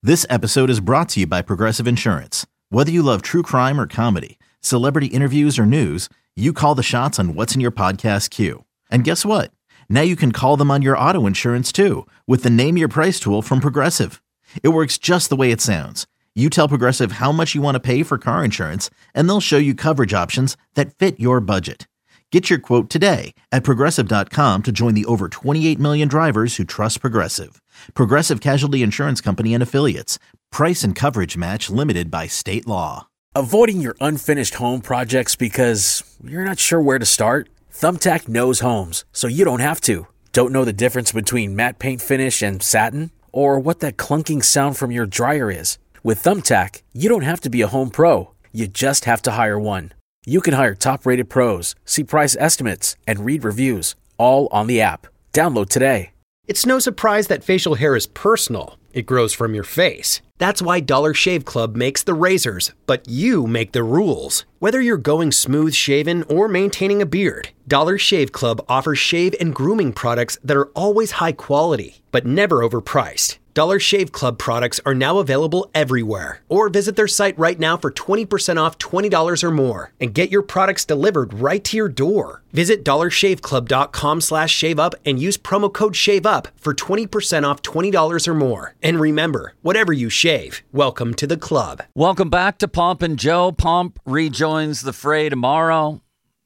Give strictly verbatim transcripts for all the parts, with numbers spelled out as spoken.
This episode is brought to you by Progressive Insurance. Whether you love true crime or comedy, celebrity interviews or news, you call the shots on what's in your podcast queue. And guess what? Now you can call them on your auto insurance too with the Name Your Price tool from Progressive. It works just the way it sounds. You tell Progressive how much you want to pay for car insurance, and they'll show you coverage options that fit your budget. Get your quote today at Progressive dot com to join the over twenty-eight million drivers who trust Progressive. Progressive Casualty Insurance Company and Affiliates. Price and coverage match limited by state law. Avoiding your unfinished home projects because you're not sure where to start? Thumbtack knows homes, so you don't have to. Don't know the difference between matte paint finish and satin? Or what that clunking sound from your dryer is? With Thumbtack, you don't have to be a home pro. You just have to hire one. You can hire top-rated pros, see price estimates, and read reviews, all on the app. Download today. It's no surprise that facial hair is personal. It grows from your face. That's why Dollar Shave Club makes the razors, but you make the rules. Whether you're going smooth shaven or maintaining a beard, Dollar Shave Club offers shave and grooming products that are always high quality, but never overpriced. Dollar Shave Club products are now available everywhere. Or visit their site right now for twenty percent off twenty dollars or more and get your products delivered right to your door. Visit dollar shave club dot com slash shave up and use promo code SHAVEUP for twenty percent off twenty dollars or more. And remember, whatever you shave, welcome to the club. Welcome back to Pomp and Joe. Pomp rejoins the fray tomorrow.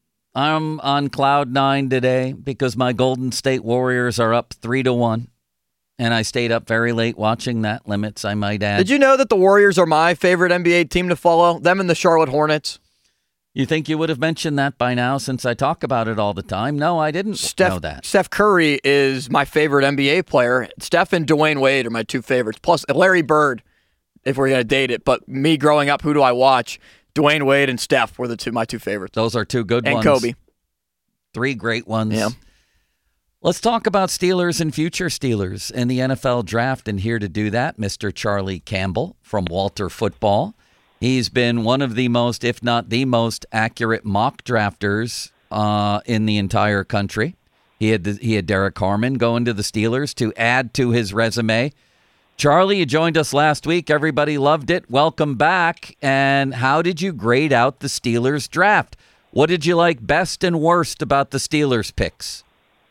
I'm on cloud nine today because my Golden State Warriors are up three to one. And I stayed up very late watching that, Limits, I might add. Did you know that the Warriors are my favorite N B A team to follow? Them and the Charlotte Hornets. You think you would have mentioned that by now since I talk about it all the time? No, I didn't Steph, know that. Steph Curry is my favorite N B A player. Steph and Dwayne Wade are my two favorites. Plus Larry Bird, if we're going to date it. But me growing up, who do I watch? Dwayne Wade and Steph were the two my two favorites. Those are two good and ones. And Kobe. Three great ones. Yeah. Let's talk about Steelers and future Steelers in the N F L draft. And here to do that, Mister Charlie Campbell from Walter Football. He's been one of the most, if not the most, accurate mock drafters uh, in the entire country. He had the, he had Derek Harmon going to the Steelers to add to his resume. Charlie, you joined us last week. Everybody loved it. Welcome back. And how did you grade out the Steelers draft? What did you like best and worst about the Steelers picks?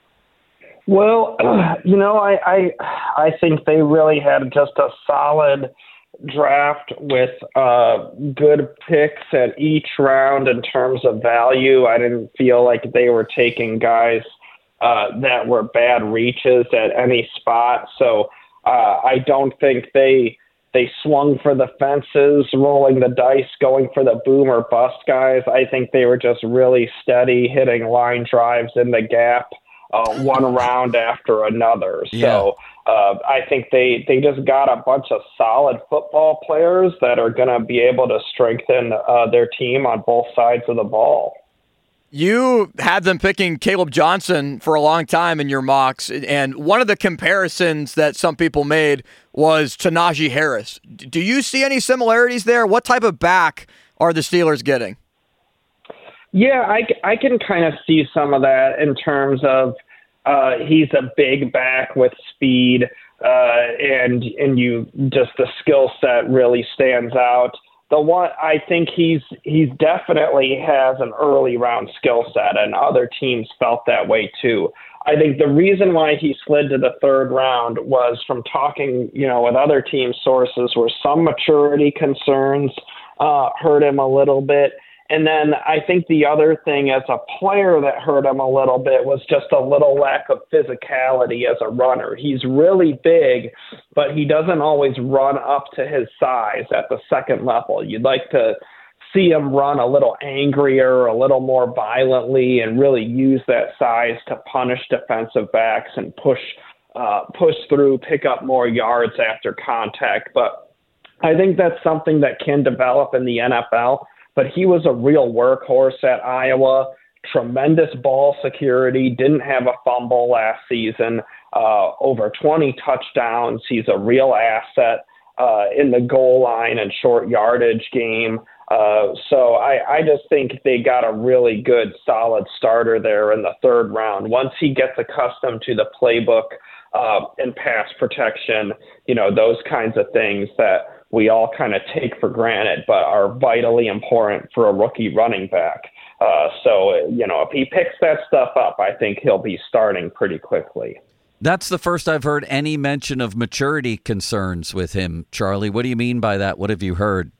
Well, you know, I, I I think they really had just a solid draft with uh, good picks at each round in terms of value. I didn't feel like they were taking guys uh, that were bad reaches at any spot. So uh, I don't think they they swung for the fences, rolling the dice, going for the boom or bust guys. I think they were just really steady, hitting line drives in the gap. Uh, one round after another. So yeah. uh, I think they, they just got a bunch of solid football players that are going to be able to strengthen uh, their team on both sides of the ball. You had them picking Caleb Johnson for a long time in your mocks, and one of the comparisons that some people made was to Najee Harris. Do you see any similarities there? What type of back are the Steelers getting? Yeah, I, I can kind of see some of that in terms of uh, he's a big back with speed, uh, and and you just the skill set really stands out. The one I think he's he's definitely has an early round skill set, and other teams felt that way too. I think the reason why he slid to the third round was from talking, you know, with other team sources, where some maturity concerns uh, hurt him a little bit. And then I think the other thing as a player that hurt him a little bit was just a little lack of physicality as a runner. He's really big, but he doesn't always run up to his size at the second level. You'd like to see him run a little angrier, a little more violently, and really use that size to punish defensive backs and push uh, push through, pick up more yards after contact. But I think that's something that can develop in the N F L. But he was a real workhorse at Iowa, tremendous ball security, didn't have a fumble last season, uh, over twenty touchdowns. He's a real asset uh, in the goal line and short yardage game. Uh, so I, I just think they got a really good, solid starter there in the third round. Once he gets accustomed to the playbook uh, and pass protection, you know, those kinds of things that we all kind of take for granted, but are vitally important for a rookie running back. Uh, so, you know, if he picks that stuff up, I think he'll be starting pretty quickly. That's the first I've heard any mention of maturity concerns with him, Charlie. What do you mean by that? What have you heard?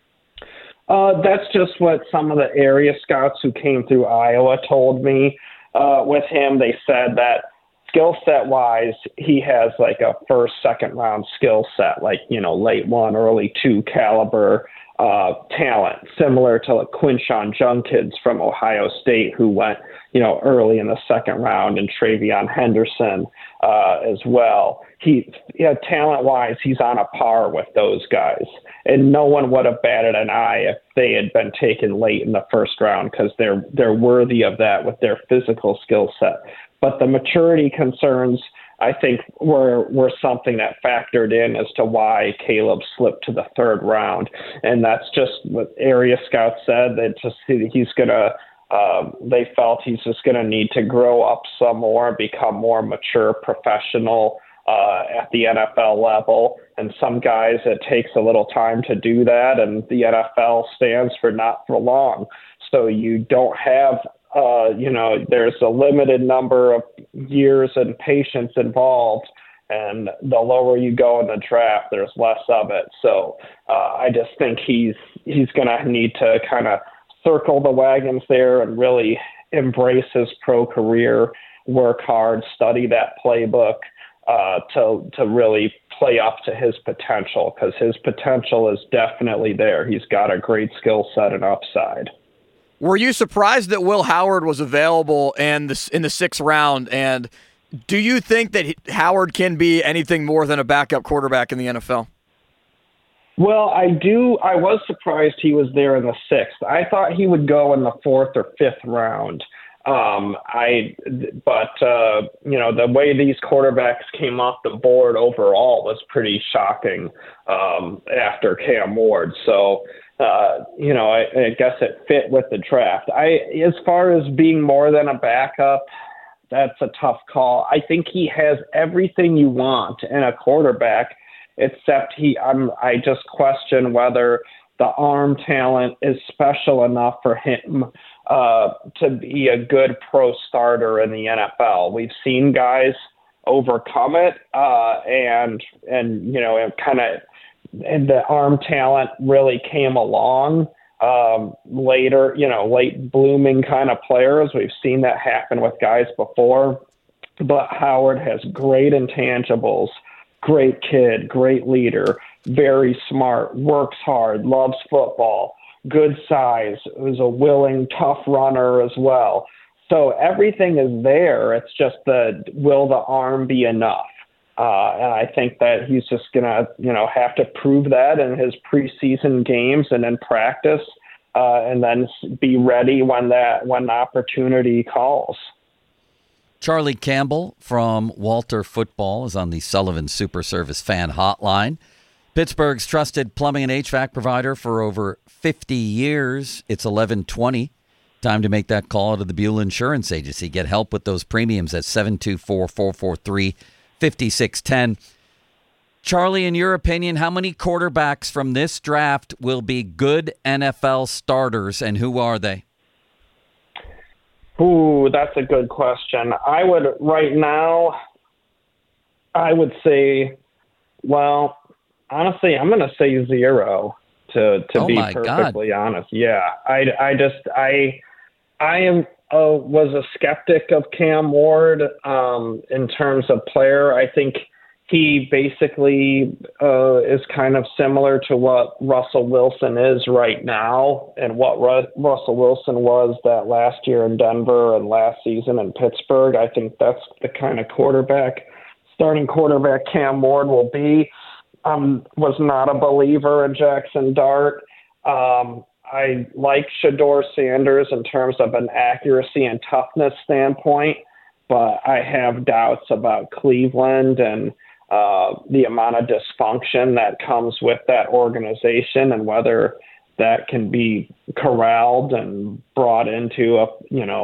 Uh, that's just what some of the area scouts who came through Iowa told me. Uh, with him, they said that skill set wise, he has like a first, second round skill set, like, you know, late one, early two caliber uh, talent, similar to like Quinshon Judkins from Ohio State, who went, you know, early in the second round, and Travion Henderson uh, as well. He, yeah, talent wise, he's on a par with those guys. And no one would have batted an eye if they had been taken late in the first round, because they're they're worthy of that with their physical skill set. But the maturity concerns, I think, were were something that factored in as to why Caleb slipped to the third round. And that's just what area scouts said, that just he's going to, um, they felt he's just going to need to grow up some more, become more mature professional uh, at the N F L level. And some guys, it takes a little time to do that, and the N F L stands for not for long. So you don't have, uh, you know, there's a limited number of years and patience involved, and the lower you go in the draft, there's less of it. So uh, I just think he's he's going to need to kind of circle the wagons there and really embrace his pro career, work hard, study that playbook, Uh, to to really play up to his potential, because his potential is definitely there. He's got a great skill set and upside. Were you surprised that Will Howard was available and this in the sixth round? And do you think that Howard can be anything more than a backup quarterback in the N F L? Well, I do. I was surprised he was there in the sixth. I thought he would go in the fourth or fifth round. Um, I, but, uh, you know, the way these quarterbacks came off the board overall was pretty shocking, um, after Cam Ward. So, uh, you know, I, I guess it fit with the draft. I, as far as being more than a backup, that's a tough call. I think he has everything you want in a quarterback, except he, I'm, I just question whether the arm talent is special enough for him uh, to be a good pro starter in the N F L. We've seen guys overcome it, uh, and and you know, it kind of, and the arm talent really came along um, later. You know, late blooming kind of players. We've seen that happen with guys before, but Howard has great intangibles. Great kid, great leader, very smart, works hard, loves football, good size, is a willing, tough runner as well. So everything is there. It's just the, will the arm be enough? Uh, and I think that he's just going to, you know, have to prove that in his preseason games and in practice, uh, and then be ready when that, when the opportunity calls. Charlie Campbell from Walter Football is on the Sullivan Super Service Fan Hotline. Pittsburgh's trusted plumbing and H V A C provider for over fifty years. It's eleven twenty. Time to make that call to the Buell Insurance Agency. Get help with those premiums at seven two four, four four three, five six one zero. Charlie, in your opinion, how many quarterbacks from this draft will be good N F L starters, and who are they? Ooh, that's a good question. I would, right now, I would say, well, honestly, I'm going to say zero to, to oh be my perfectly God. honest. Yeah, I, I just, I, I am, uh, was a skeptic of Cam Ward um, in terms of player. I think he basically uh, is kind of similar to what Russell Wilson is right now, and what Ru- Russell Wilson was that last year in Denver and last season in Pittsburgh. I think that's the kind of quarterback, starting quarterback Cam Ward will be. Um, was not a believer in Jackson Dart. Um, I like Shedeur Sanders in terms of an accuracy and toughness standpoint, but I have doubts about Cleveland and Uh, the amount of dysfunction that comes with that organization, and whether that can be corralled and brought into a, you know,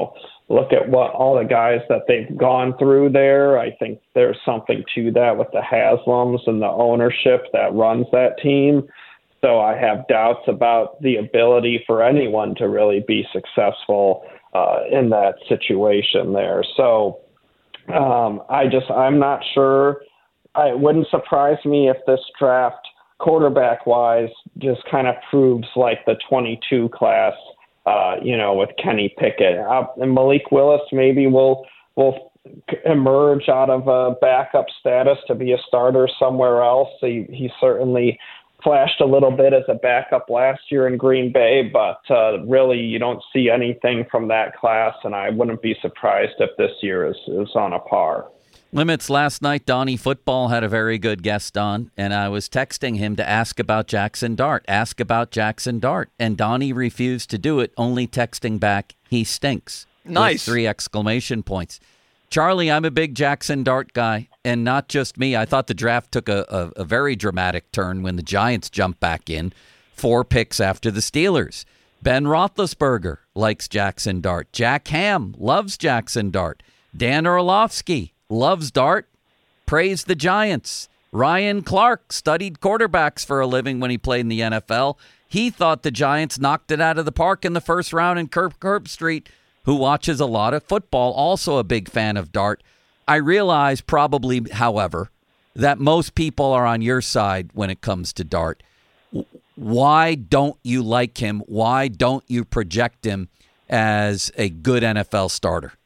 look at what all the guys that they've gone through there. I think there's something to that with the Haslams and the ownership that runs that team. So I have doubts about the ability for anyone to really be successful uh, in that situation there. So um, I just, I'm not sure. It wouldn't surprise me if this draft, quarterback-wise, just kind of proves like the twenty-two class, uh, you know, with Kenny Pickett. Uh, and Malik Willis maybe will will emerge out of a backup status to be a starter somewhere else. He, he certainly flashed a little bit as a backup last year in Green Bay, but uh, really you don't see anything from that class, and I wouldn't be surprised if this year is, is on a par. Limits, last night, Donnie Football had a very good guest on, and I was texting him to ask about Jackson Dart. Ask about Jackson Dart. And Donnie refused to do it, only texting back, he stinks. Nice. With three exclamation points. Charlie, I'm a big Jackson Dart guy, and not just me. I thought the draft took a, a, a very dramatic turn when the Giants jumped back in, four picks after the Steelers. Ben Roethlisberger likes Jackson Dart. Jack Ham loves Jackson Dart. Dan Orlovsky loves Dart, praised the Giants. Ryan Clark studied quarterbacks for a living when he played in the N F L. He thought the Giants knocked it out of the park in the first round, and Kirk Herbstreit, who watches a lot of football, also a big fan of Dart. I realize probably, however, that most people are on your side when it comes to Dart. Why don't you like him? Why don't you project him as a good N F L starter?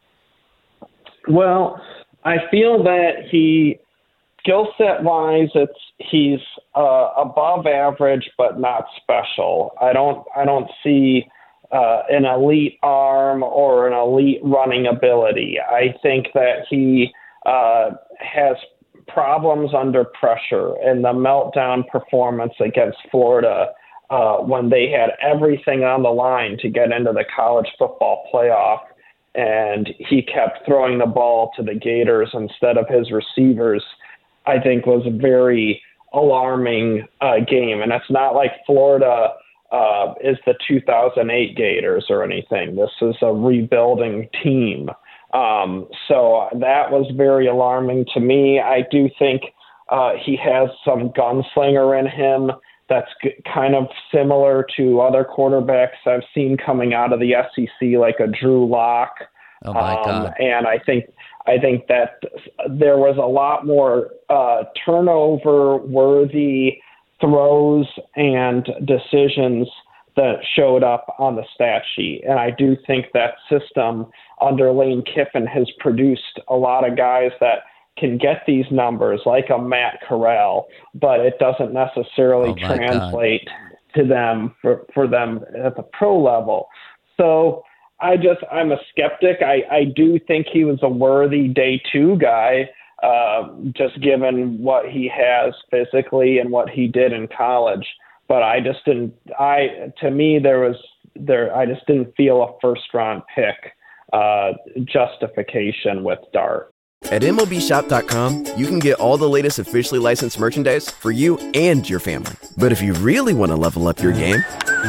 Well, I feel that he, skill set wise, it's he's uh, above average, but not special. I don't I don't see uh, an elite arm or an elite running ability. I think that he uh, has problems under pressure, and the meltdown performance against Florida uh, when they had everything on the line to get into the college football playoff. And he kept throwing the ball to the Gators instead of his receivers, I think was a very alarming uh, game. And it's not like Florida uh, is the two thousand eight Gators or anything. This is a rebuilding team. Um, so that was very alarming to me. I do think uh, he has some gunslinger in him that's g- kind of similar to other quarterbacks I've seen coming out of the S E C, like a Drew Lock. Oh my um, God. And I think I think that there was a lot more uh, turnover-worthy throws and decisions that showed up on the stat sheet. And I do think that system under Lane Kiffin has produced a lot of guys that can get these numbers, like a Matt Corral, but it doesn't necessarily Oh my translate God. to them for, for them at the pro level. So I just, I'm a skeptic. I, I do think he was a worthy day two guy, uh, just given what he has physically and what he did in college. But I just didn't, I, to me, there was there, I just didn't feel a first round pick uh, justification with Dart. At M L B Shop dot com, you can get all the latest officially licensed merchandise for you and your family. But if you really want to level up your game,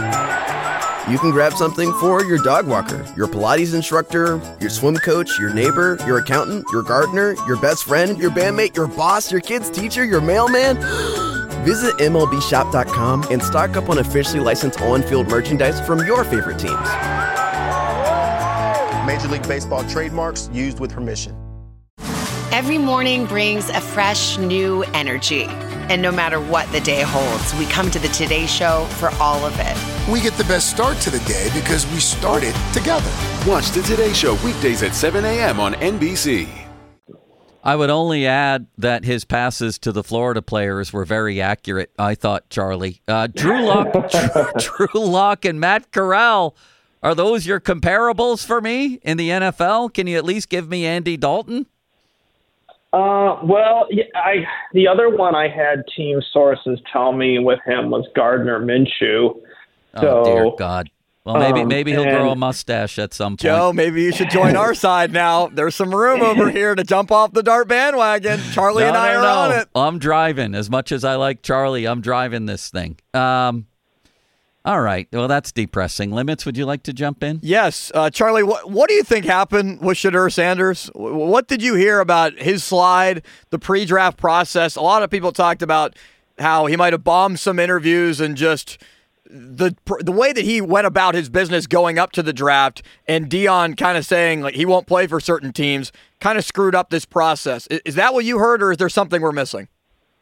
you can grab something for your dog walker, your Pilates instructor, your swim coach, your neighbor, your accountant, your gardener, your best friend, your bandmate, your boss, your kid's teacher, your mailman. Visit M L B Shop dot com and stock up on officially licensed on-field merchandise from your favorite teams. Major League Baseball trademarks used with permission. Every morning brings a fresh, new energy. And no matter what the day holds, we come to the Today Show for all of it. We get the best start to the day because we started together. Watch the Today Show weekdays at seven a.m. on N B C. I would only add that his passes to the Florida players were very accurate, I thought, Charlie. Uh, Drew Lock, Drew, Drew Lock and Matt Corral, are those your comparables for me in the N F L? Can you at least give me Andy Dalton? Uh, well, I the other one I had team sources tell me with him was Gardner Minshew. So, oh, dear God. Well, maybe um, maybe he'll and, grow a mustache at some point. Joe, maybe you should join our side now. There's some room over here to jump off the Dart bandwagon. Charlie no, and I no, are no. on it. I'm driving. As much as I like Charlie, I'm driving this thing. Um, All right. Well, that's depressing. Limits, would you like to jump in? Yes. Uh, Charlie, what, what do you think happened with Shedeur Sanders? What did you hear about his slide, the pre-draft process? A lot of people talked about how he might have bombed some interviews and just the the way that he went about his business going up to the draft, and Deion kind of saying like he won't play for certain teams kind of screwed up this process. Is, is that what you heard, or is there something we're missing?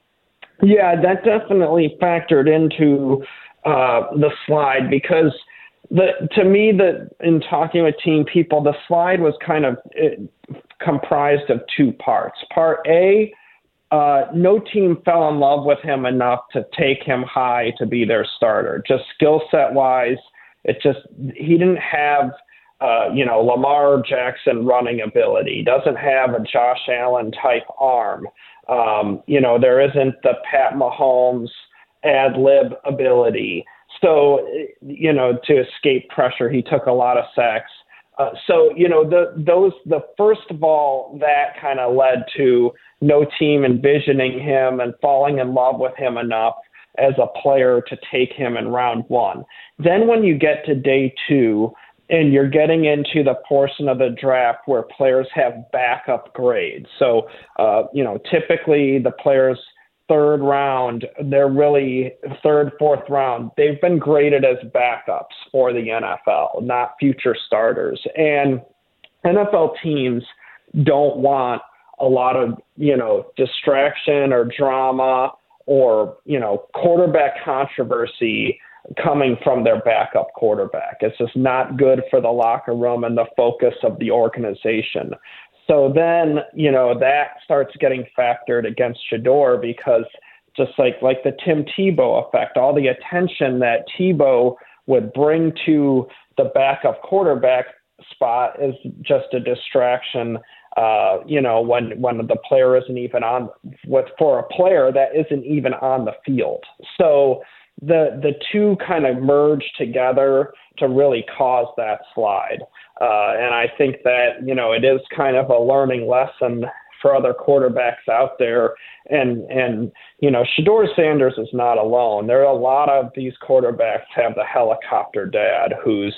Yeah, that definitely factored into uh, the slide because the to me, the in talking with team people, the slide was kind of it, comprised of two parts. Part A, uh, no team fell in love with him enough to take him high to be their starter. Just skill set wise, it just he didn't have uh, you know Lamar Jackson running ability. He doesn't have a Josh Allen type arm. Um, you know, there isn't the Pat Mahomes ad lib ability. So, you know, to escape pressure, he took a lot of sacks. Uh, so, you know, the those the first of all, that kind of led to no team envisioning him and falling in love with him enough as a player to take him in round one. Then when you get to day two, and you're getting into the portion of the draft where players have backup grades. So, uh, you know, typically the players third round, they're really third, fourth round. They've been graded as backups for the N F L, not future starters. And N F L teams don't want a lot of, you know, distraction or drama or, you know, quarterback controversy coming from their backup quarterback. It's just not good for the locker room and the focus of the organization. So then, you know, that starts getting factored against Shedeur because just like, like the Tim Tebow effect, all the attention that Tebow would bring to the backup quarterback spot is just a distraction. Uh, you know, when, when the player isn't even on with for a player that isn't even on the field. So, the the two kind of merge together to really cause that slide. Uh, and I think that, you know, it is kind of a learning lesson for other quarterbacks out there. And, and you know, Shedeur Sanders is not alone. There are a lot of these quarterbacks have the helicopter dad who's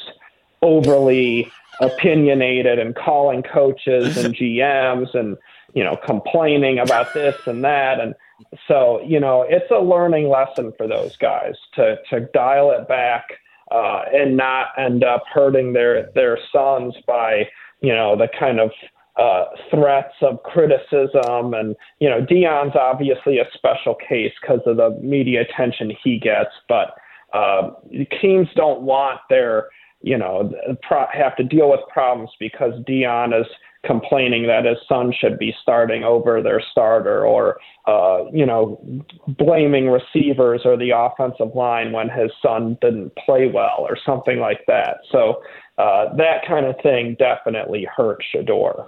overly opinionated and calling coaches and G Ms and, you know, complaining about this and that. And so, you know, it's a learning lesson for those guys to, to dial it back uh, and not end up hurting their, their sons by, you know, the kind of uh, threats of criticism. And, you know, Deion's obviously a special case because of the media attention he gets, but uh, teams don't want their, you know, pro- have to deal with problems because Deion is complaining that his son should be starting over their starter or, uh, you know, blaming receivers or the offensive line when his son didn't play well or something like that. So uh, that kind of thing definitely hurt Shedeur.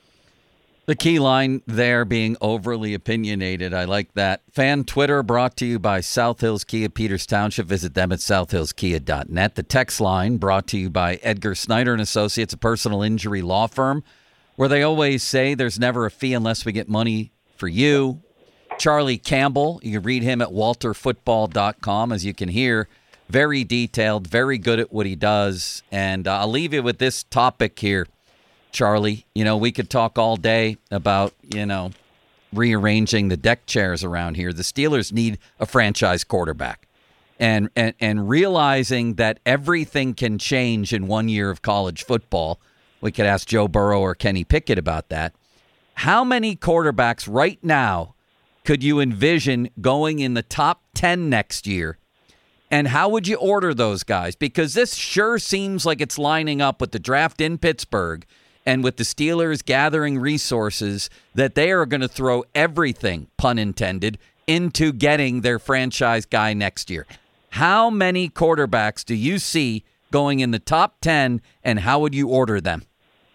The key line there being overly opinionated. I like that. Fan Twitter brought to you by South Hills Kia, Peters Township. Visit them at south hills kia dot net. The text line brought to you by Edgar Snyder and Associates, a personal injury law firm, where they always say there's never a fee unless we get money for you. Charlie Campbell, you can read him at walter football dot com. As you can hear, very detailed, very good at what he does. And uh, I'll leave you with this topic here, Charlie. You know, we could talk all day about, you know, rearranging the deck chairs around here. The Steelers need a franchise quarterback. And, and, and realizing that everything can change in one year of college football. We could ask Joe Burrow or Kenny Pickett about that. How many quarterbacks right now could you envision going in the top ten next year? And how would you order those guys? Because this sure seems like it's lining up with the draft in Pittsburgh and with the Steelers gathering resources that they are going to throw everything, pun intended, into getting their franchise guy next year. How many quarterbacks do you see going in the top ten, and how would you order them?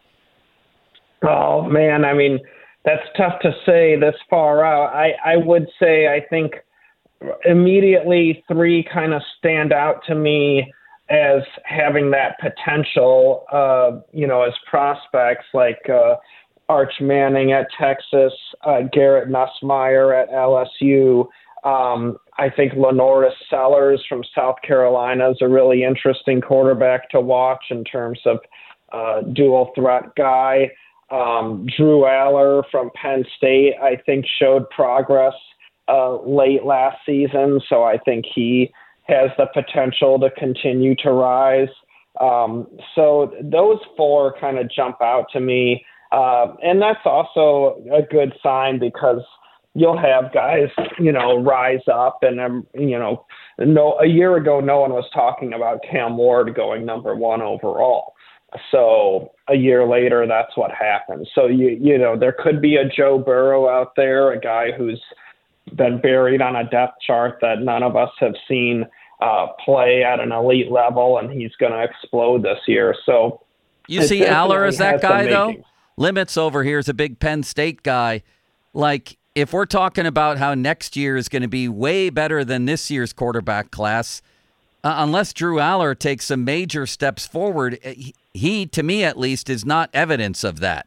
Oh, man, I mean, that's tough to say this far out. I, I would say I think immediately three kind of stand out to me as having that potential, uh, you know, as prospects like uh, Arch Manning at Texas, uh, Garrett Nussmeier at L S U. Um, I think Lenoris Sellers from South Carolina is a really interesting quarterback to watch in terms of uh, dual threat guy. Um, Drew Aller from Penn State, I think, showed progress uh, late last season, so I think he has the potential to continue to rise. Um, so those four kind of jump out to me, uh, and that's also a good sign because you'll have guys, you know, rise up, and um, you know, no, a year ago, no one was talking about Cam Ward going number one overall. So a year later, that's what happened. So you, you know, there could be a Joe Burrow out there, a guy who's been buried on a depth chart that none of us have seen uh, play at an elite level, and he's going to explode this year. So you see Aller as that guy, though? Limits over here is a big Penn State guy. Like, if we're talking about how next year is going to be way better than this year's quarterback class, uh, unless Drew Aller takes some major steps forward, he, he, to me at least, is not evidence of that.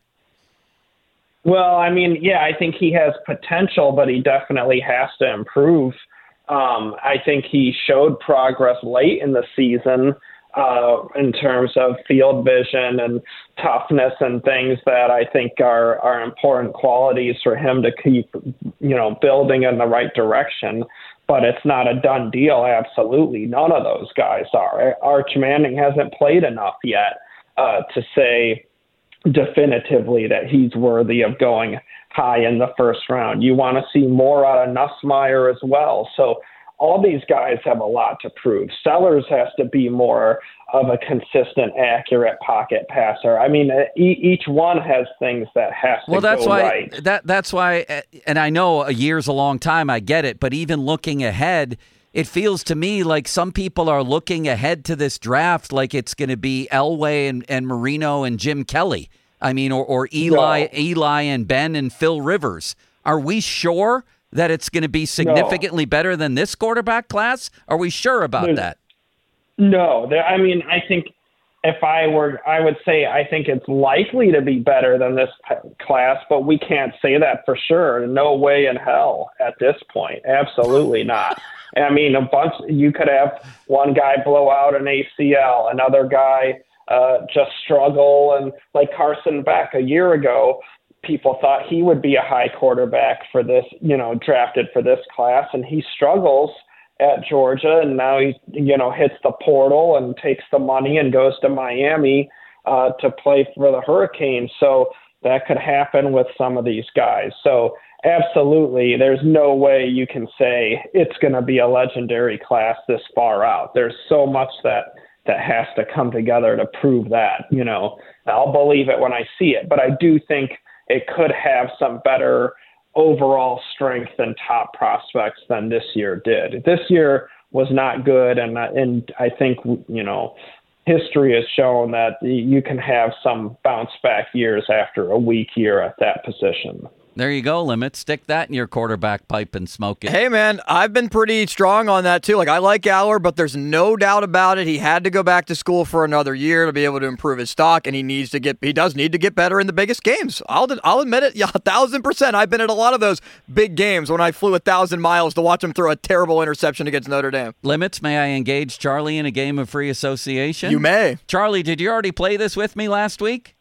Well, I mean, yeah, I think he has potential, but he definitely has to improve. Um, I think he showed progress late in the season uh, in terms of field vision and toughness and things that I think are, are important qualities for him to keep, you know, building in the right direction. But it's not a done deal. Absolutely. None of those guys are. Arch Manning hasn't played enough yet uh, to say definitively that he's worthy of going high in the first round. You want to see more out of Nussmeier as well. So all these guys have a lot to prove. Sellers has to be more of a consistent, accurate pocket passer. I mean, e- each one has things that has to well, that's go why, right. That, that's why, and I know a year's a long time, I get it, but even looking ahead, it feels to me like some people are looking ahead to this draft like it's going to be Elway and, and Marino and Jim Kelly. I mean, or, or Eli, no. Eli and Ben and Phil Rivers. Are we sure that it's going to be significantly no. better than this quarterback class? Are we sure about There's, that? No. There, I mean, I think if I were, I would say I think it's likely to be better than this class, but we can't say that for sure. No way in hell at this point. Absolutely not. I mean, a bunch. You could have one guy blow out an A C L, another guy uh, just struggle, and like Carson Beck a year ago, people thought he would be a high quarterback for this, you know, drafted for this class, and he struggles at Georgia, and now he, you know, hits the portal and takes the money and goes to Miami uh, to play for the Hurricanes. So that could happen with some of these guys. So absolutely, there's no way you can say it's going to be a legendary class this far out. There's so much that that has to come together to prove that. You know, I'll believe it when I see it, but I do think it could have some better overall strength and top prospects than this year did. This year was not good, and and I think, you know, history has shown that you can have some bounce back years after a weak year at that position. There you go, Limit. Stick that in your quarterback pipe and smoke it. Hey, man, I've been pretty strong on that, too. Like, I like Aller, but there's no doubt about it. He had to go back to school for another year to be able to improve his stock, and he needs to get, he does need to get better in the biggest games. I'll I'll admit it, yeah, a thousand percent. I've been at a lot of those big games when I flew a thousand miles to watch him throw a terrible interception against Notre Dame. Limits, may I engage Charlie in a game of free association? You may. Charlie, did you already play this with me last week?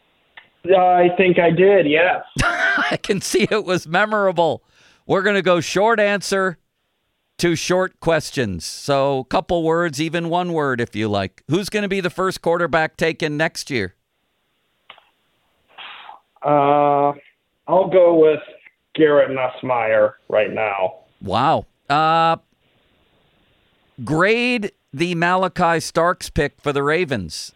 Uh, I think I did, yes. I can see it was memorable. We're going to go short answer to short questions. So, couple words, even one word if you like. Who's going to be the first quarterback taken next year? Uh, I'll go with Garrett Nussmeier right now. Wow. Uh, grade the Malachi Starks pick for the Ravens.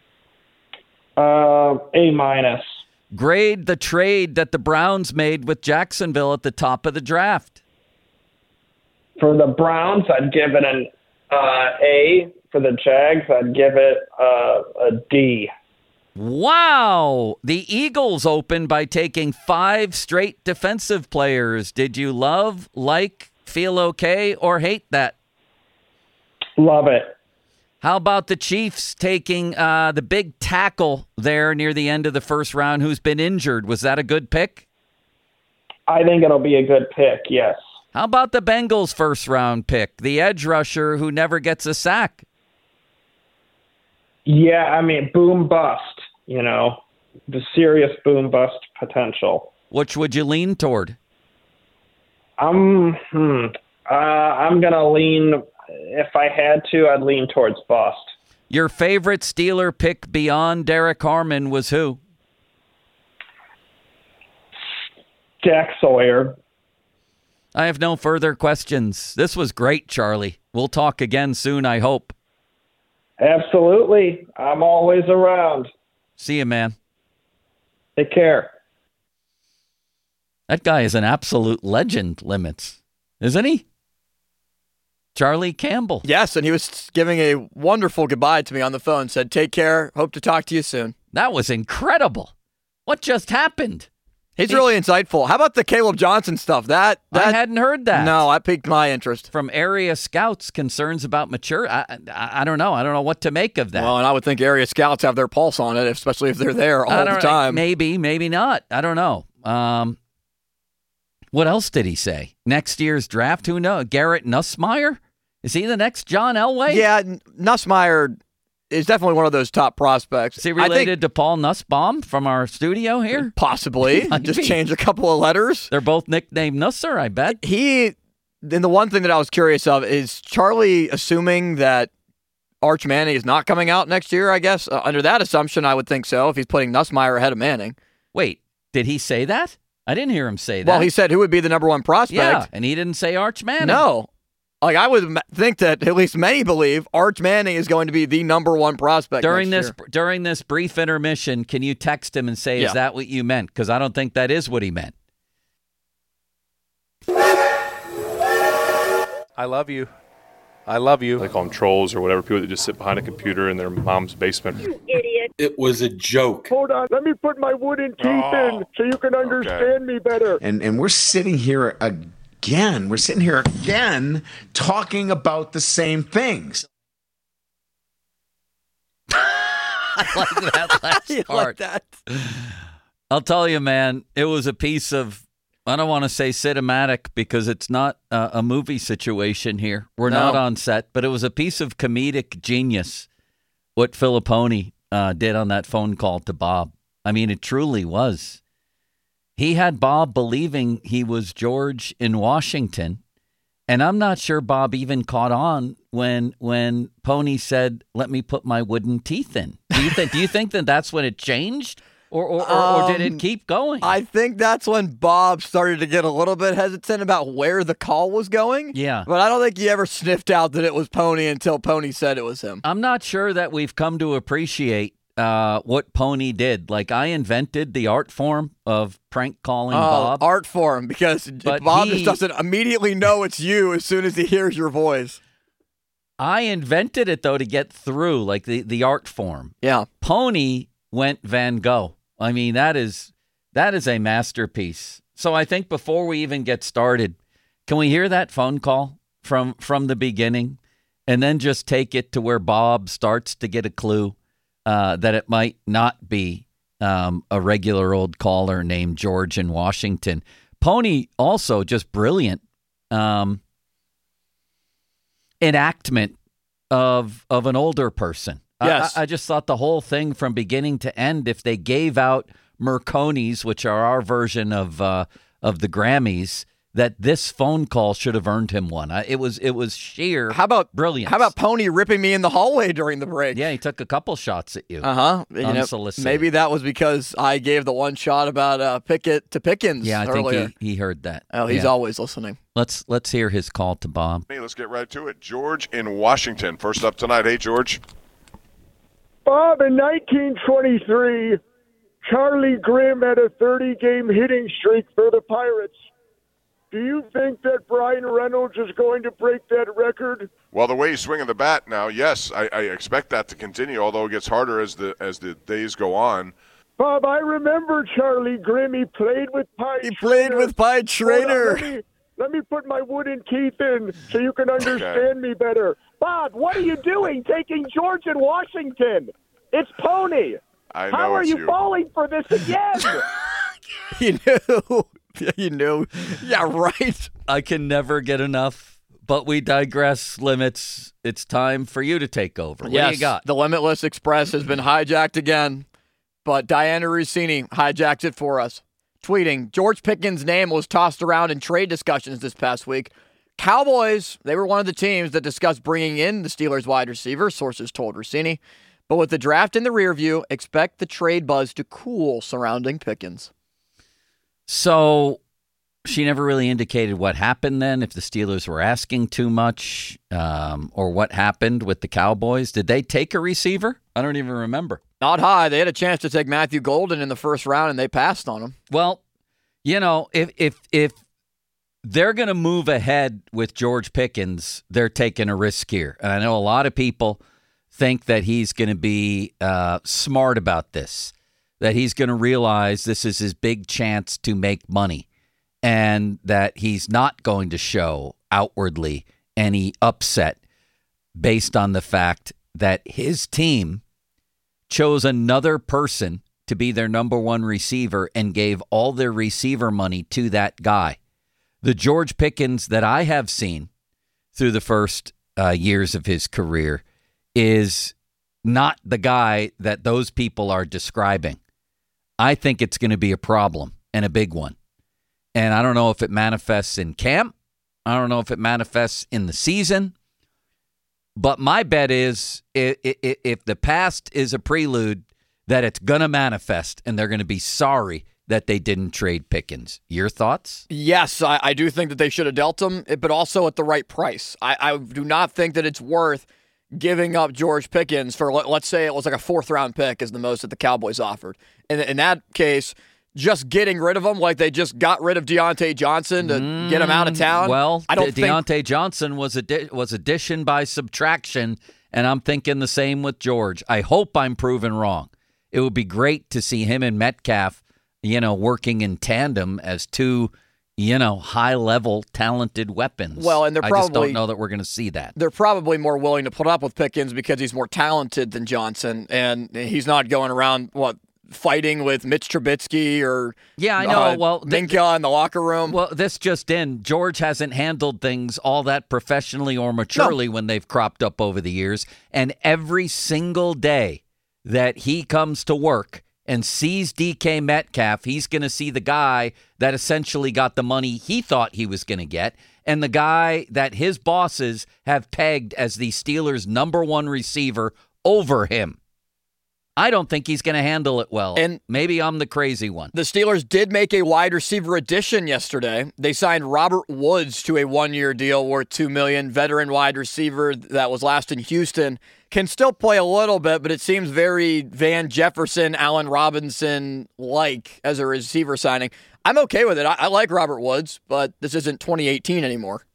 Uh, A minus. Grade the trade that the Browns made with Jacksonville at the top of the draft. For the Browns, I'd give it an uh, A. For the Jags, I'd give it uh, a D. Wow. The Eagles opened by taking five straight defensive players. Did you love, like, feel okay, or hate that? Love it. How about the Chiefs taking uh, the big tackle there near the end of the first round who's been injured? Was that a good pick? I think it'll be a good pick, yes. How about the Bengals' first-round pick, the edge rusher who never gets a sack? Yeah, I mean, boom bust, you know, the serious boom bust potential. Which would you lean toward? Um, hmm, uh, I'm going to lean, if I had to, I'd lean towards bust. Your favorite Steeler pick beyond Derek Harmon was who? Jack Sawyer. I have no further questions. This was great, Charlie. We'll talk again soon, I hope. Absolutely. I'm always around. See you, man. Take care. That guy is an absolute legend, Limits, isn't he? Charlie Campbell. Yes, and he was giving a wonderful goodbye to me on the phone. Said, take care. Hope to talk to you soon. That was incredible. What just happened? He's he, really insightful. How about the Caleb Johnson stuff? That, that I hadn't heard that. No, that piqued my interest. From area scouts, concerns about mature. I, I, I don't know. I don't know what to make of that. Well, and I would think area scouts have their pulse on it, especially if they're there all the time. Maybe, maybe not. I don't know. Um, what else did he say? Next year's draft? Who knows? Garrett Nussmeier? Is he the next John Elway? Yeah, Nussmeier is definitely one of those top prospects. Is he related to Paul Nussbaum from our studio here? Possibly. Just change a couple of letters. They're both nicknamed Nusser, I bet. He, then the one thing that I was curious of is Charlie assuming that Arch Manning is not coming out next year, I guess? Uh, under that assumption, I would think so, if he's putting Nussmeier ahead of Manning. Wait, did he say that? I didn't hear him say that. Well, he said who would be the number one prospect. Yeah, and he didn't say Arch Manning. No. Like, I would think that at least many believe Arch Manning is going to be the number one prospect during next this year. During this brief intermission. Can you text him and say, yeah. is that what you meant? Because I don't think that is what he meant. I love you. I love you. They call them trolls or whatever, people that just sit behind a computer in their mom's basement. You idiot. It was a joke. Hold on. Let me put my wooden teeth oh, in so you can understand okay. me better. And and we're sitting here again. We're sitting here again talking about the same things. I like that last part. Like that? I'll tell you, man, it was a piece of, I don't want to say cinematic because it's not uh, a movie situation here. We're no. not on set, but it was a piece of comedic genius what Filippone uh, did on that phone call to Bob. I mean, it truly was. He had Bob believing he was George in Washington, and I'm not sure Bob even caught on when when Pony said, "Let me put my wooden teeth in." Do you think? do you think that that's when it changed? Or or, or, um, or did it keep going? I think that's when Bob started to get a little bit hesitant about where the call was going. Yeah. But I don't think he ever sniffed out that it was Pony until Pony said it was him. I'm not sure that we've come to appreciate uh, what Pony did. Like, I invented the art form of prank calling oh, Bob. Art form, because but Bob he, just doesn't immediately know it's you as soon as he hears your voice. I invented it, though, to get through, like the, the art form. Yeah. Pony went Van Gogh. I mean, that is that is a masterpiece. So I think before we even get started, can we hear that phone call from from the beginning and then just take it to where Bob starts to get a clue uh, that it might not be um, a regular old caller named George in Washington. Pony also just brilliant um, enactment of of an older person. Yes. I, I just thought the whole thing from beginning to end, if they gave out Merconis, which are our version of uh, of the Grammys, that this phone call should have earned him one. I, it was it was sheer how about brilliance. How about Pony ripping me in the hallway during the break? Yeah, he took a couple shots at you. Uh-huh. Unsolicited. You know, maybe that was because I gave the one shot about uh, Pickett to Pickens Yeah, I earlier. think he, he heard that. Oh, he's yeah. always listening. Let's let's hear his call to Bob. Hey, let's get right to it. George in Washington. First up tonight. Hey, George. Bob, in nineteen twenty-three, Charlie Grimm had a thirty-game hitting streak for the Pirates. Do you think that Brian Reynolds is going to break that record? Well, the way he's swinging the bat now, yes, I, I expect that to continue, although it gets harder as the as the days go on. Bob, I remember Charlie Grimm. He played with Pie He Traynor. played with Pie Traynor. Let me, let me put my wooden teeth in so you can understand okay. me better. Bob, what are you doing taking George in Washington? It's Pony. I know How are it's you, you falling for this again? You knew You knew. Yeah, right. I can never get enough, but we digress. Limits. It's time for you to take over. What yes, do you got? The Limitless Express has been hijacked again, but Diana Rossini hijacked it for us. Tweeting, George Pickens' name was tossed around in trade discussions this past week. Cowboys, they were one of the teams that discussed bringing in the Steelers wide receiver, sources told Rossini. But with the draft in the rear view, expect the trade buzz to cool surrounding Pickens. So she never really indicated what happened then, if the Steelers were asking too much, um, or what happened with the Cowboys. Did they take a receiver? I don't even remember. Not high. They had a chance to take Matthew Golden in the first round, and they passed on him. Well, you know, if if if they're going to move ahead with George Pickens, they're taking a risk here. And I know a lot of people think that he's going to be uh, smart about this, that he's going to realize this is his big chance to make money, and that he's not going to show outwardly any upset based on the fact that his team chose another person to be their number one receiver and gave all their receiver money to that guy. The George Pickens that I have seen through the first uh, years of his career is not the guy that those people are describing. I think it's going to be a problem, and a big one. And I don't know if it manifests in camp. I don't know if it manifests in the season. But my bet is if, if, if the past is a prelude, that it's going to manifest, and they're going to be sorry that they didn't trade Pickens. Your thoughts? Yes, I, I do think that they should have dealt him, but also at the right price. I, I do not think that it's worth giving up George Pickens for, let, let's say it was like a fourth-round pick is the most that the Cowboys offered. In, in that case, just getting rid of him like they just got rid of Deontay Johnson to mm, get him out of town. Well, I don't De- think- Deontay Johnson was addi- was addition by subtraction, and I'm thinking the same with George. I hope I'm proven wrong. It would be great to see him and Metcalf, you know, working in tandem as two, you know, high-level talented weapons. Well, and they're probably, I just don't know that we're going to see that. They're probably more willing to put up with Pickens because he's more talented than Johnson, and he's not going around, what, fighting with Mitch Trubisky or yeah, I know. Uh, well, Minka th- in the locker room. Well, this just in. George hasn't handled things all that professionally or maturely no. when they've cropped up over the years. And every single day that he comes to work and sees D K Metcalf, he's going to see the guy that essentially got the money he thought he was going to get, and the guy that his bosses have pegged as the Steelers' number one receiver over him. I don't think he's going to handle it well. And maybe I'm the crazy one. The Steelers did make a wide receiver addition yesterday. They signed Robert Woods to a one-year deal worth two million dollars. Veteran wide receiver that was last in Houston. Can still play a little bit, but it seems very Van Jefferson, Allen Robinson-like as a receiver signing. I'm okay with it. I, I like Robert Woods, but this isn't twenty eighteen anymore.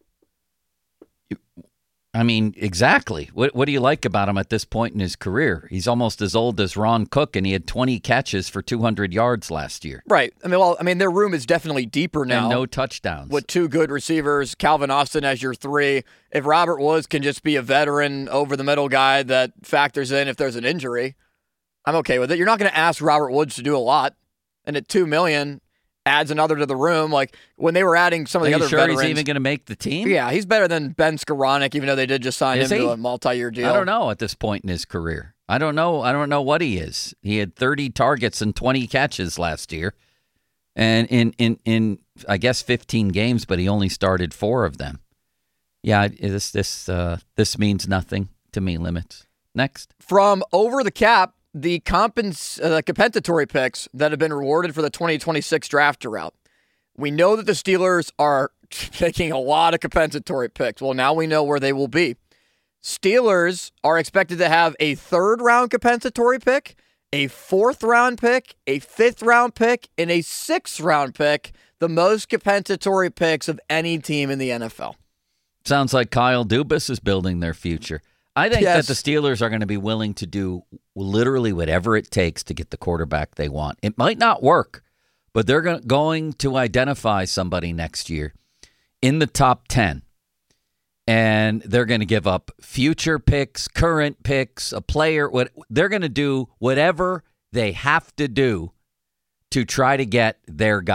I mean, exactly. What what do you like about him at this point in his career? He's almost as old as Ron Cook, and he had twenty catches for two hundred yards last year. Right. I mean, well, I mean, their room is definitely deeper now. And no touchdowns. With two good receivers, Calvin Austin as your three. If Robert Woods can just be a veteran over-the-middle guy that factors in if there's an injury, I'm okay with it. You're not going to ask Robert Woods to do a lot. And at two million dollars, adds another to the room. Like when they were adding some of Are the you other sure veterans. He's even going to make the team? Yeah, he's better than Ben Skoranek, even though they did just sign is him he? to a multi-year deal. I don't know at this point in his career. I don't know. I don't know what he is. He had thirty targets and twenty catches last year, and in in in I guess fifteen games, but he only started four of them. Yeah, this this uh, this means nothing to me. Limits. Next. From Over the Cap, the compens- uh, compensatory picks that have been rewarded for the twenty twenty-six draft are out. We know that the Steelers are taking a lot of compensatory picks. Well, now we know where they will be. Steelers are expected to have a third-round compensatory pick, a fourth-round pick, a fifth-round pick, and a sixth-round pick, the most compensatory picks of any team in the N F L. Sounds like Kyle Dubas is building their future. I think Yes. that the Steelers are going to be willing to do literally whatever it takes to get the quarterback they want. It might not work, but they're go- going to identify somebody next year in the top ten, and they're going to give up future picks, current picks, a player. What they're going to do whatever they have to do to try to get their guy.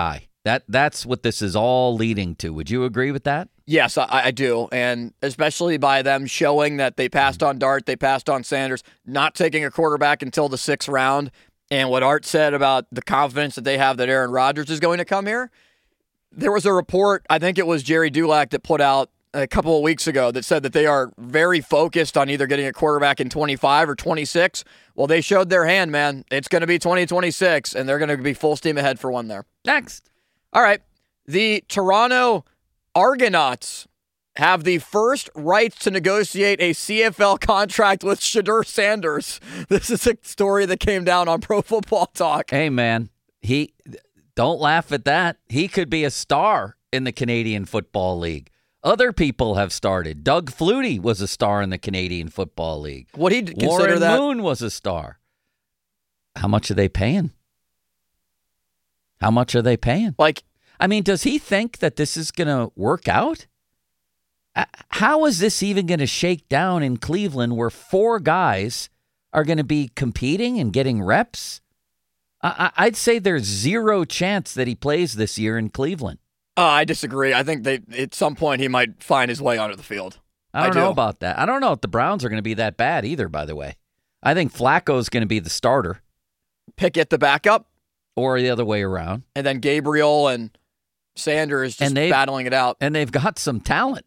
That That's what this is all leading to. Would you agree with that? Yes, I, I do. And especially by them showing that they passed on Dart, they passed on Sanders, not taking a quarterback until the sixth round. And what Art said about the confidence that they have that Aaron Rodgers is going to come here. There was a report, I think it was Jerry Dulac that put out a couple of weeks ago that said that they are very focused on either getting a quarterback in twenty-five or twenty-six. Well, they showed their hand, man. It's going to be twenty twenty-six, and they're going to be full steam ahead for one there. Next. All right. The Toronto Argonauts have the first rights to negotiate a C F L contract with Shedeur Sanders. This is a story that came down on Pro Football Talk. Hey, man, he don't laugh at that. He could be a star in the Canadian Football League. Other people have started. Doug Flutie was a star in the Canadian Football League. Would he consider Warren that? Moon was a star. How much are they paying? How much are they paying? Like, I mean, does he think that this is going to work out? How is this even going to shake down in Cleveland where four guys are going to be competing and getting reps? I- I'd say there's zero chance that he plays this year in Cleveland. Uh, I disagree. I think they at some point he might find his way onto the field. I don't I do. know about that. I don't know if the Browns are going to be that bad either, by the way. I think Flacco's going to be the starter. Pickett the backup? Or the other way around. And then Gabriel and Sanders just battling it out. And they've got some talent.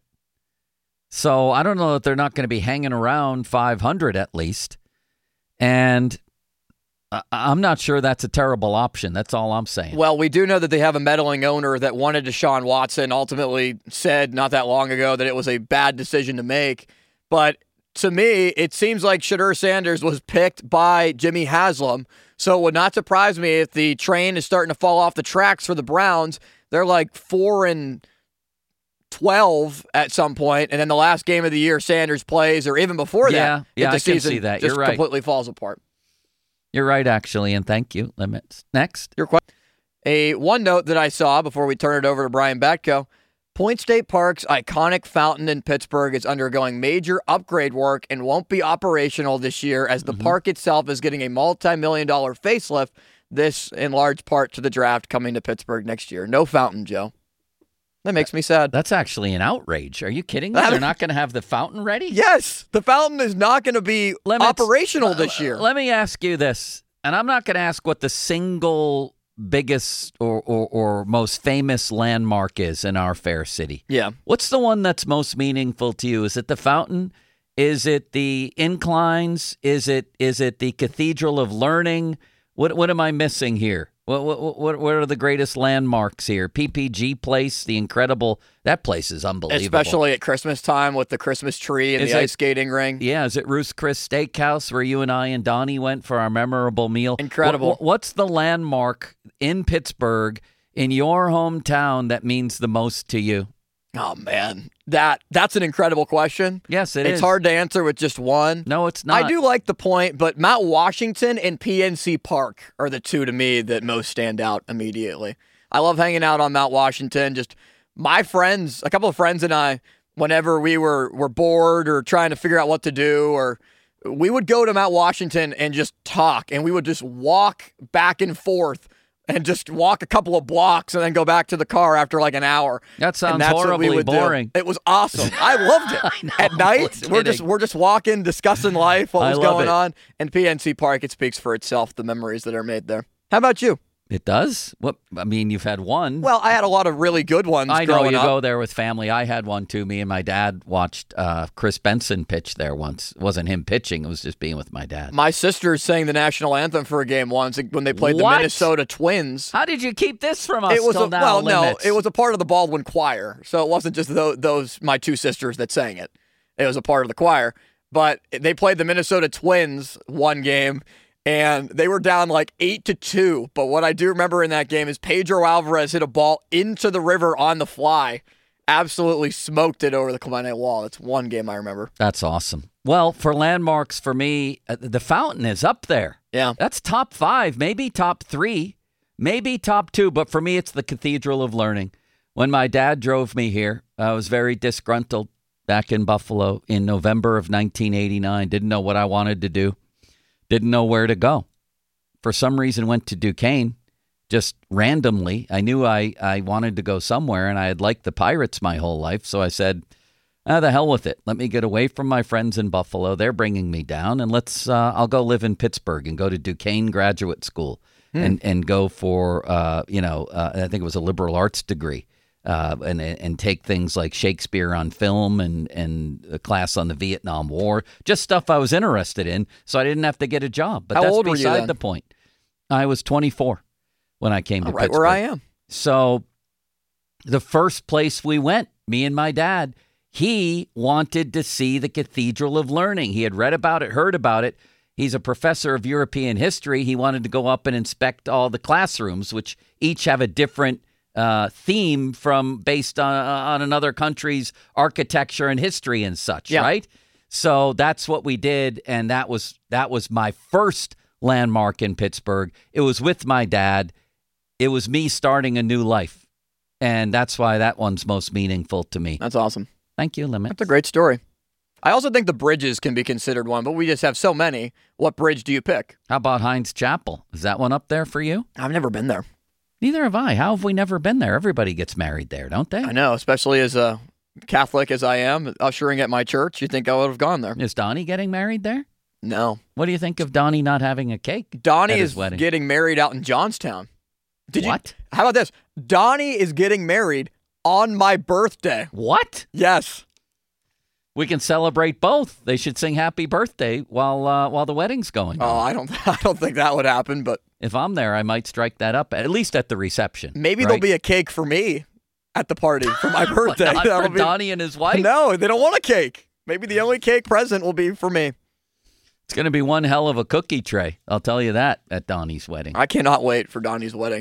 So I don't know that they're not going to be hanging around five hundred at least. And I'm not sure that's a terrible option. That's all I'm saying. Well, we do know that they have a meddling owner that wanted Deshaun Watson, ultimately said not that long ago that it was a bad decision to make. But to me, it seems like Shedeur Sanders was picked by Jimmy Haslam. So it would not surprise me if the train is starting to fall off the tracks for the Browns. They're like four and twelve at some point, and then the last game of the year Sanders plays, or even before yeah, that, yeah, if the I season can see that. You're just right. completely falls apart. You're right, actually, and thank you. Limits. Next. Your question. A one note that I saw before we turn it over to Brian Batko, Point State Park's iconic fountain in Pittsburgh is undergoing major upgrade work and won't be operational this year as the mm-hmm. park itself is getting a multi-million dollar facelift, this in large part to the draft coming to Pittsburgh next year. No fountain, Joe. That makes me sad. That's actually an outrage. Are you kidding me? They're not going to have the fountain ready? Yes. The fountain is not going to be Limits. operational this year. Let me ask you this, and I'm not going to ask what the single biggest or, or, or most famous landmark is in our fair city. Yeah. What's the one that's most meaningful to you? Is it the fountain? Is it the inclines? Is it is it the Cathedral of Learning? What what am I missing here? What what what, what are the greatest landmarks here? P P G Place, the incredible, that place is unbelievable. Especially at Christmas time with the Christmas tree and is the it, ice skating ring. Yeah, is it Ruth's Chris Steakhouse where you and I and Donnie went for our memorable meal? Incredible. What, what's the landmark in Pittsburgh, in your hometown, that means the most to you? Oh, man. That That's an incredible question. Yes, it it's is. It's hard to answer with just one. No, it's not. I do like the point, but Mount Washington and P N C Park are the two to me that most stand out immediately. I love hanging out on Mount Washington. Just my friends, a couple of friends and I, whenever we were, were bored or trying to figure out what to do, or we would go to Mount Washington and just talk, and we would just walk back and forth and just walk a couple of blocks and then go back to the car after like an hour. That sounds horribly boring. Do. It was awesome. I loved it. I know, At night, we're just we're just walking, discussing life, what was going it. on. And P N C Park, it speaks for itself, the memories that are made there. How about you? It does? What? I mean, you've had one. Well, I had a lot of really good ones I know growing you up. go there with family. I had one too. Me and my dad watched uh, Chris Benson pitch there once. It wasn't him pitching. It was just being with my dad. My sister sang the national anthem for a game once when they played what? the Minnesota Twins. How did you keep this from us it was till a, now, Well, Limits? no, it was a part of the Baldwin Choir. So it wasn't just those, those my two sisters that sang it. It was a part of the choir. But they played the Minnesota Twins one game, and they were down like eight to two. But what I do remember in that game is Pedro Alvarez hit a ball into the river on the fly. Absolutely smoked it over the Clemente wall. That's one game I remember. That's awesome. Well, for landmarks, for me, uh, the fountain is up there. Yeah. That's top five, maybe top three, maybe top two. But for me, it's the Cathedral of Learning. When my dad drove me here, I was very disgruntled back in Buffalo in November of nineteen eighty-nine. Didn't know what I wanted to do. Didn't know where to go. For some reason, went to Duquesne. just randomly. I knew I, I wanted to go somewhere, and I had liked the Pirates my whole life. So I said, ah, the hell with it. Let me get away from my friends in Buffalo. They're bringing me down, and let's. Uh, I'll go live in Pittsburgh and go to Duquesne Graduate School hmm. and and go for uh, you know uh, I think it was a liberal arts degree. Uh, and and take things like Shakespeare on film and, and a class on the Vietnam War, just stuff I was interested in, so I didn't have to get a job. But How that's old were you beside then? the point. I was twenty-four when I came oh, to right Pittsburgh. Where I am. So the first place we went, me and my dad, he wanted to see the Cathedral of Learning. He had read about it, heard about it. He's a professor of European history. He wanted to go up and inspect all the classrooms, which each have a different Uh, theme from based on on another country's architecture and history and such, yeah. right? So that's what we did, and that was that was my first landmark in Pittsburgh. It was with my dad. It was me starting a new life, and that's why that one's most meaningful to me. That's awesome. Thank you, Limit. That's a great story. I also think the bridges can be considered one, but we just have so many. What bridge do you pick? How about Heinz Chapel? Is that one up there for you? I've never been there. Neither have I. How have we never been there? Everybody gets married there, don't they? I know, especially as a Catholic as I am, ushering at my church, you'd think I would have gone there. Is Donnie getting married there? No. What do you think of Donnie not having a cake? Donnie is wedding? getting married out in Johnstown. Did what? You, how about this? Donnie is getting married on my birthday. What? Yes. We can celebrate both. They should sing happy birthday while uh, while the wedding's going on. Oh, I don't I don't think that would happen, but if I'm there, I might strike that up, at least at the reception. Maybe right? there'll be a cake for me at the party for my birthday. Not for be... Donnie and his wife? No, they don't want a cake. Maybe the only cake present will be for me. It's going to be one hell of a cookie tray. I'll tell you that at Donnie's wedding. I cannot wait for Donnie's wedding.